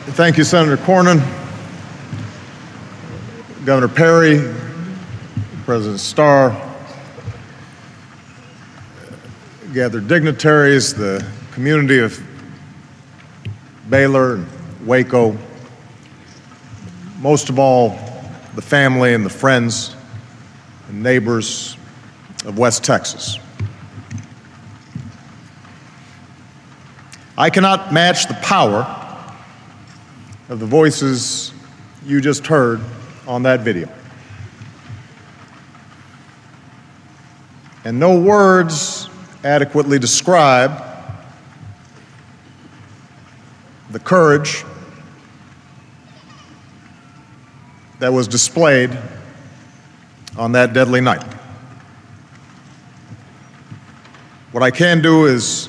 Thank you, Senator Cornyn, Governor Perry, President Starr, gathered dignitaries, the community of Baylor and Waco, most of all, the family and the friends and neighbors of West Texas. I cannot match the power of the voices you just heard on that video. And no words adequately describe the courage that was displayed on that deadly night. What I can do is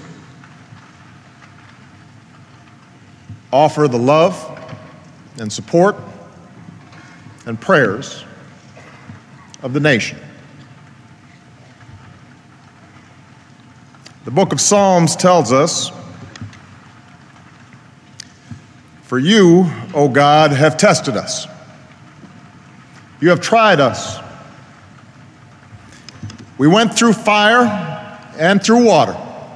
offer the love and support and prayers of the nation. The book of Psalms tells us, "For you, O God, have tested us. You have tried us. We went through fire and through water.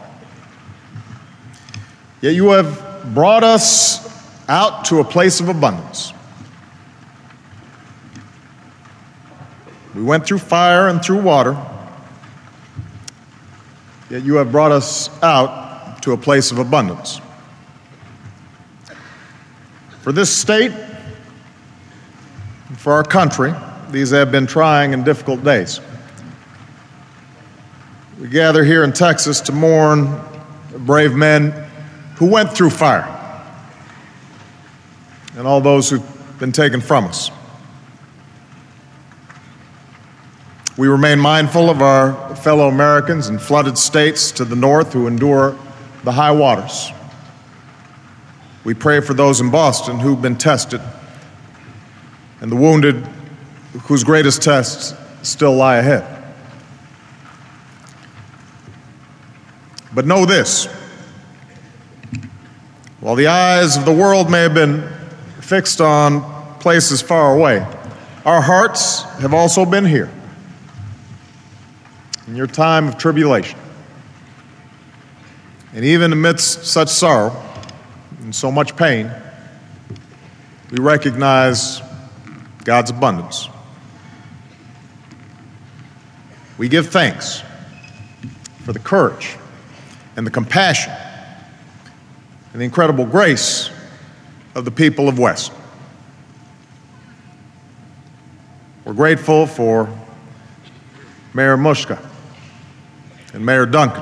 Yet you have brought us out to a place of abundance." We went through fire and through water, yet you have brought us out to a place of abundance. For this state, for our country, these have been trying and difficult days. We gather here in Texas to mourn brave men who went through fire and all those who've been taken from us. We remain mindful of our fellow Americans in flooded states to the north who endure the high waters. We pray for those in Boston who've been tested and the wounded whose greatest tests still lie ahead. But know this: while the eyes of the world may have been fixed on places far away, our hearts have also been here in your time of tribulation. And even amidst such sorrow and so much pain, we recognize God's abundance. We give thanks for the courage and the compassion and the incredible grace of the people of West. We're grateful for Mayor Muska and Mayor Duncan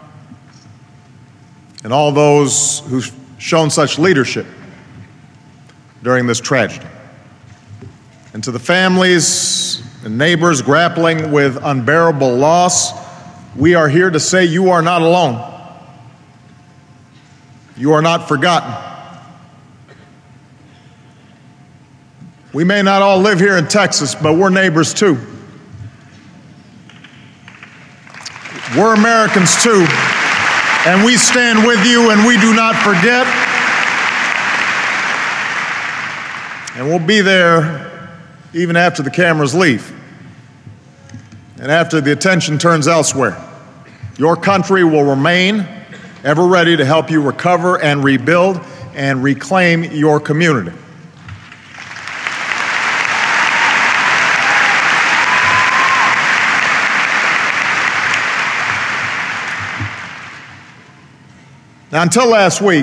and all those who've shown such leadership during this tragedy. And to the families and neighbors grappling with unbearable loss, we are here to say you are not alone. You are not forgotten. We may not all live here in Texas, but we're neighbors too. We're Americans too, and we stand with you and we do not forget. And we'll be there even after the cameras leave and after the attention turns elsewhere. Your country will remain ever ready to help you recover and rebuild and reclaim your community. Now, until last week,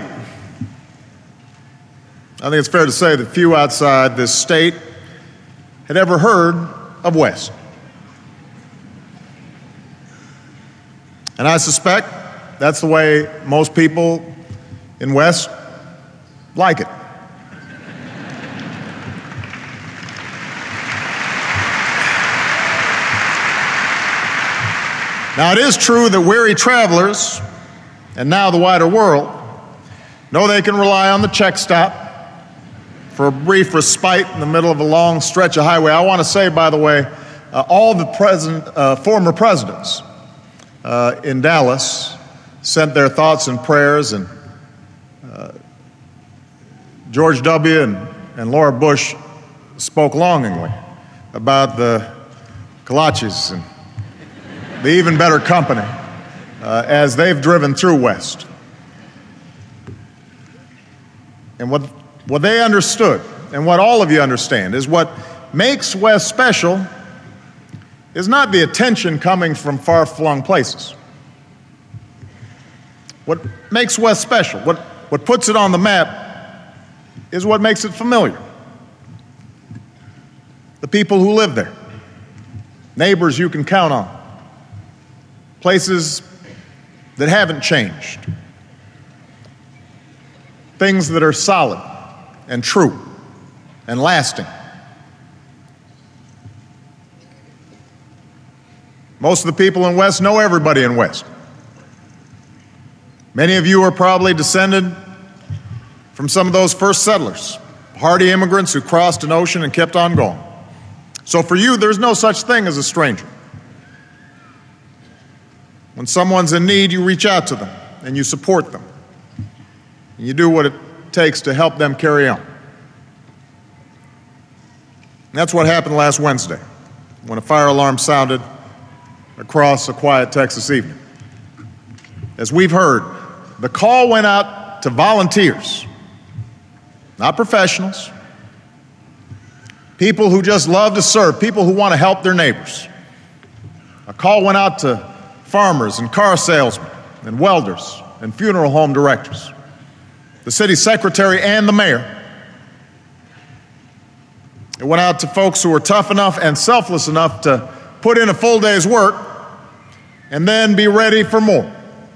I think it's fair to say that few outside this state had ever heard of West. And I suspect that's the way most people in West like it. Now, it is true that weary travelers, and now the wider world, know they can rely on the check stop for a brief respite in the middle of a long stretch of highway. I want to say, by the way, all the former presidents in Dallas sent their thoughts and prayers and George W. and Laura Bush spoke longingly about the kolaches and the Even Better Company as they've driven through West. And what they understood, and what all of you understand, is what makes West special is not the attention coming from far-flung places. What makes West special, what puts it on the map, is what makes it familiar. The people who live there, neighbors you can count on, places that haven't changed, things that are solid and true and lasting. Most of the people in West know everybody in West. Many of you are probably descended from some of those first settlers, hardy immigrants who crossed an ocean and kept on going. So for you, there's no such thing as a stranger. When someone's in need, you reach out to them and you support them. And you do what it takes to help them carry on. And that's what happened last Wednesday when a fire alarm sounded across a quiet Texas evening. As we've heard, the call went out to volunteers, not professionals, people who just love to serve, people who want to help their neighbors. A call went out to farmers and car salesmen and welders and funeral home directors, the city secretary and the mayor. It went out to folks who were tough enough and selfless enough to put in a full day's work and then be ready for more.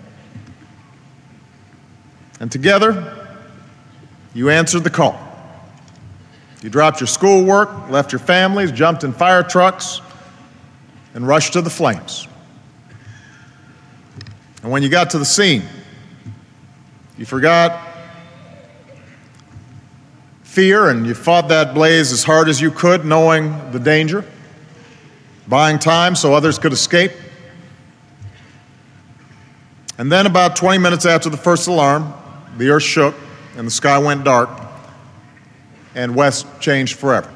And together, you answered the call. You dropped your schoolwork, left your families, jumped in fire trucks, and rushed to the flames. And when you got to the scene, you forgot fear and you fought that blaze as hard as you could, knowing the danger, buying time so others could escape. And then about 20 minutes after the first alarm, the earth shook and the sky went dark and West changed forever.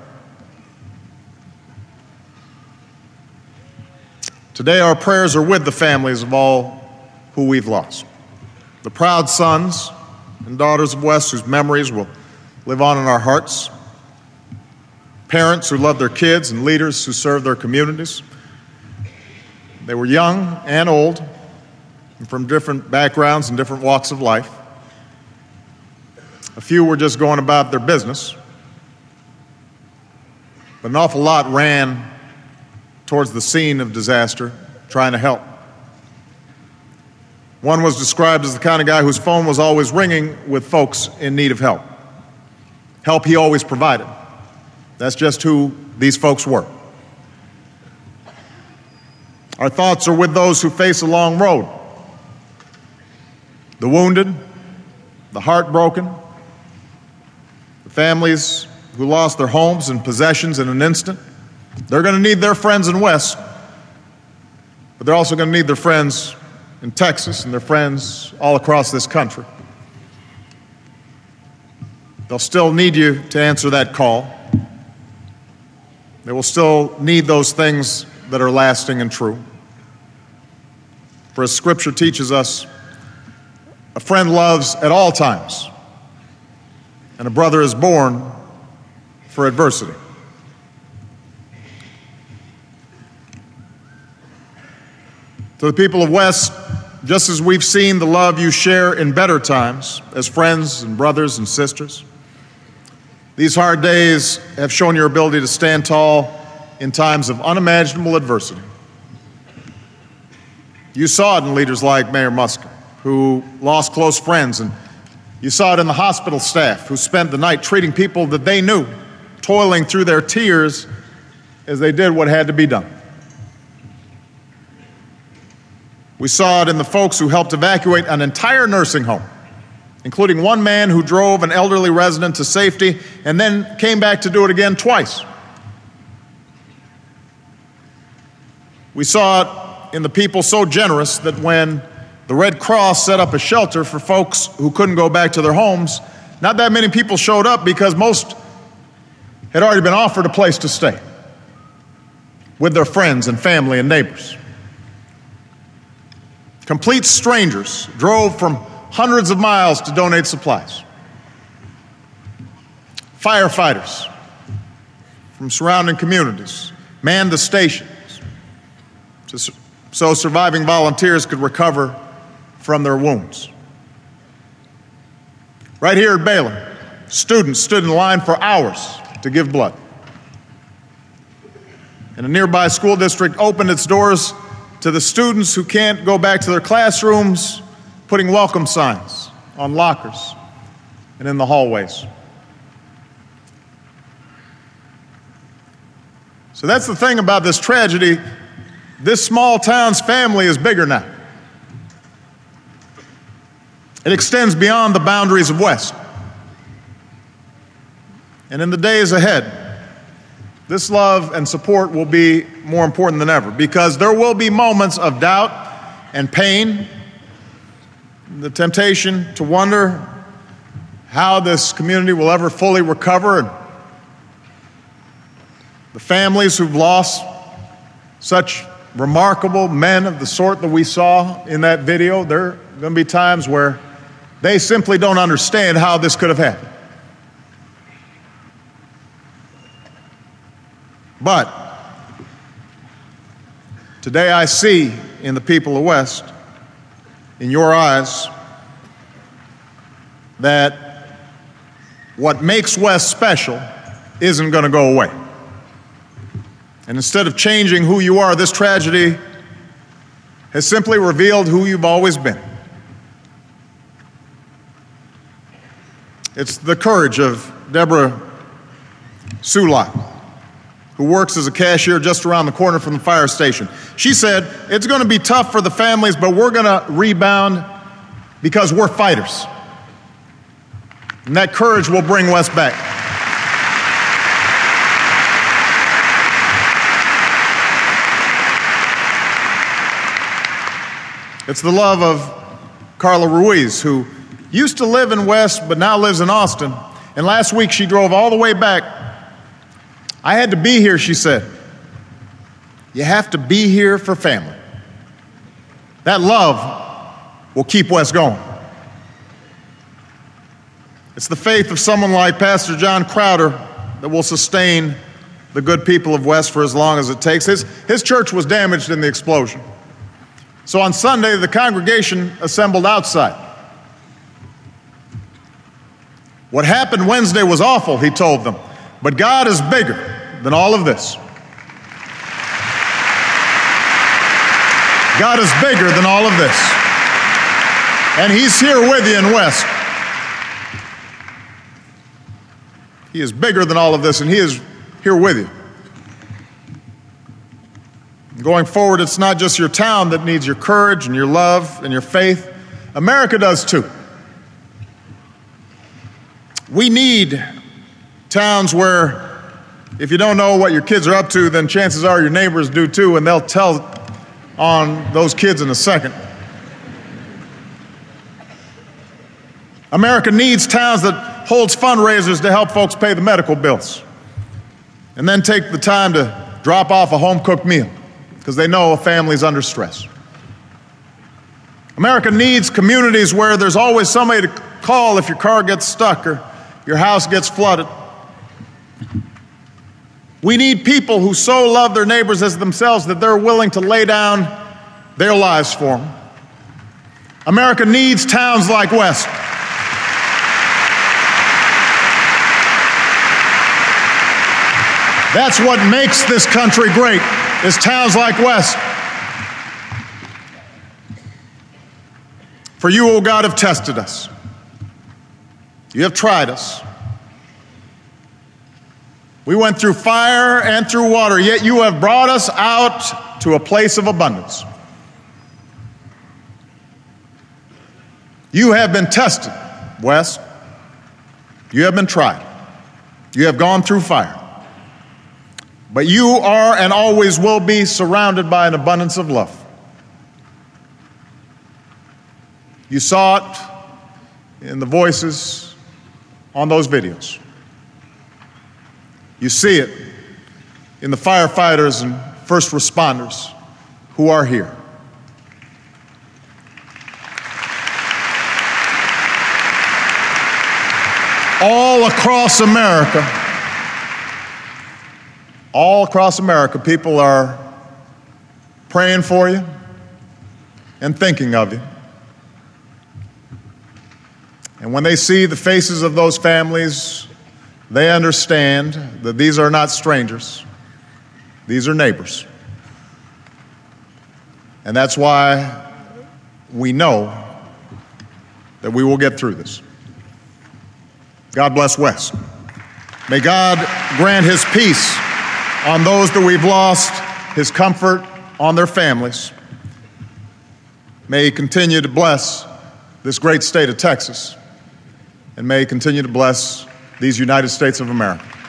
Today our prayers are with the families of all who we've lost. The proud sons and daughters of West whose memories will live on in our hearts. Parents who love their kids and leaders who serve their communities. They were young and old and from different backgrounds and different walks of life. A few were just going about their business, but an awful lot ran towards the scene of disaster, trying to help. One was described as the kind of guy whose phone was always ringing with folks in need of help. Help he always provided. That's just who these folks were. Our thoughts are with those who face a long road. The wounded, the heartbroken, the families who lost their homes and possessions in an instant. They're going to need their friends in West, but they're also going to need their friends in Texas and their friends all across this country. They'll still need you to answer that call. They will still need those things that are lasting and true. For as Scripture teaches us, a friend loves at all times, and a brother is born for adversity. To the people of West, just as we've seen the love you share in better times as friends and brothers and sisters, these hard days have shown your ability to stand tall in times of unimaginable adversity. You saw it in leaders like Mayor Muska, who lost close friends, and you saw it in the hospital staff who spent the night treating people that they knew, toiling through their tears as they did what had to be done. We saw it in the folks who helped evacuate an entire nursing home, including one man who drove an elderly resident to safety and then came back to do it again twice. We saw it in the people so generous that when the Red Cross set up a shelter for folks who couldn't go back to their homes, Not that many people showed up because most had already been offered a place to stay with their friends and family and neighbors. Complete strangers drove from hundreds of miles to donate supplies. Firefighters from surrounding communities manned the stations so surviving volunteers could recover from their wounds. Right here at Baylor, students stood in line for hours to give blood. And a nearby school district opened its doors to the students who can't go back to their classrooms, putting welcome signs on lockers and in the hallways. So that's the thing about this tragedy. This small town's family is bigger now. It extends beyond the boundaries of West. And in the days ahead, this love and support will be more important than ever, because there will be moments of doubt and pain, the temptation to wonder how this community will ever fully recover. And the families who've lost such remarkable men of the sort that we saw in that video, there are going to be times where they simply don't understand how this could have happened. But today I see in the people of West, in your eyes, that what makes West special isn't going to go away. And instead of changing who you are, this tragedy has simply revealed who you've always been. It's the courage of Deborah Sulak, who works as a cashier just around the corner from the fire station. She said, it's going to be tough for the families, but we're going to rebound because we're fighters. And that courage will bring West back. It's the love of Carla Ruiz, who used to live in West but now lives in Austin. And last week she drove all the way back. I had to be here, she said. You have to be here for family. That love will keep West going. It's the faith of someone like Pastor John Crowder that will sustain the good people of West for as long as it takes. His church was damaged in the explosion. So on Sunday, the congregation assembled outside. What happened Wednesday was awful, he told them, but God is bigger than all of this. God is bigger than all of this. And He's here with you in West. He is bigger than all of this, and He is here with you. Going forward, it's not just your town that needs your courage and your love and your faith. America does too. We need towns where if you don't know what your kids are up to, then chances are your neighbors do too, and they'll tell on those kids in a second. America needs towns that holds fundraisers to help folks pay the medical bills and then take the time to drop off a home-cooked meal because they know a family's under stress. America needs communities where there's always somebody to call if your car gets stuck or your house gets flooded. We need people who so love their neighbors as themselves that they're willing to lay down their lives for them. America needs towns like West. That's what makes this country great, is towns like West. For you, O God, have tested us. You have tried us. We went through fire and through water, yet you have brought us out to a place of abundance. You have been tested, West. You have been tried. You have gone through fire. But you are and always will be surrounded by an abundance of love. You saw it in the voices on those videos. You see it in the firefighters and first responders who are here. All across America, people are praying for you and thinking of you. And when they see the faces of those families, they understand that these are not strangers. These are neighbors. And that's why we know that we will get through this. God bless West. May God grant his peace on those that we've lost, his comfort on their families. May he continue to bless this great state of Texas, and may he continue to bless these United States of America.